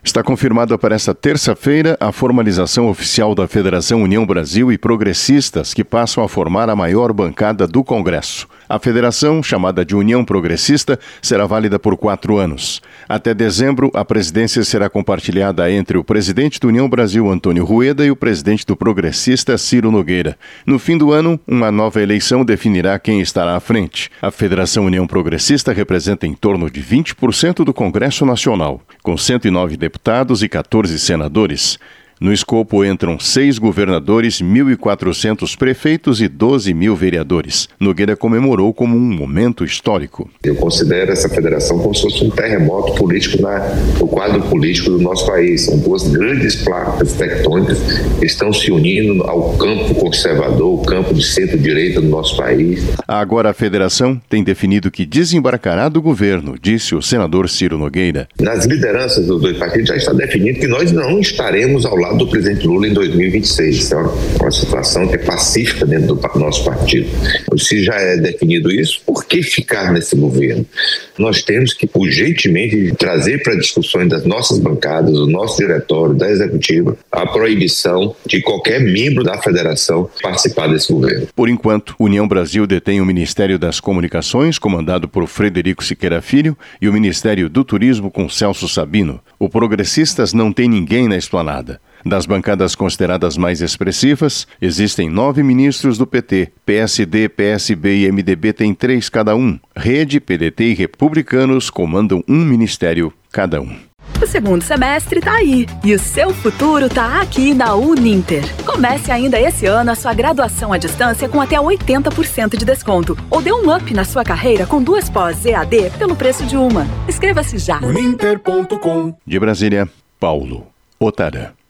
Está confirmada para esta terça-feira a formalização oficial da Federação União Brasil e Progressistas, que passam a formar a maior bancada do Congresso. A federação, chamada de União Progressista, será válida por 4 anos. Até dezembro, a presidência será compartilhada entre o presidente do União Brasil, Antônio Rueda, e o presidente do Progressista, Ciro Nogueira. No fim do ano, uma nova eleição definirá quem estará à frente. A Federação União Progressista representa em torno de 20% do Congresso Nacional, com 109 deputados e 14 senadores. No escopo entram 6 governadores, 1.400 prefeitos e 12 mil vereadores. Nogueira comemorou como um momento histórico. Eu considero essa federação como se fosse um terremoto político no quadro político do nosso país. São 2 grandes placas tectônicas que estão se unindo ao campo conservador, o campo de centro-direita do nosso país. Agora a federação tem definido que desembarcará do governo, disse o senador Ciro Nogueira. Nas lideranças dos 2 partidos já está definido que nós não estaremos ao lado do presidente Lula em 2026. É uma situação que é pacífica dentro do nosso partido. Se já é definido isso, por que ficar nesse governo? Nós temos que urgentemente trazer para discussões das nossas bancadas, do nosso diretório, da executiva, a proibição de qualquer membro da federação participar desse governo. Por enquanto, União Brasil detém o Ministério das Comunicações, comandado por Frederico Siqueira Filho, e o Ministério do Turismo com Celso Sabino. O Progressistas não tem ninguém na esplanada. Das bancadas consideradas mais expressivas, existem 9 ministros do PT. PSD, PSB e MDB têm 3 cada um. Rede, PDT e Republicanos comandam um ministério cada um. O segundo semestre tá aí e o seu futuro tá aqui na Uninter. Comece ainda esse ano a sua graduação à distância com até 80% de desconto. Ou dê um up na sua carreira com 2 pós EAD pelo preço de uma. Inscreva-se já. Uninter.com. De Brasília, Paulo Otarã.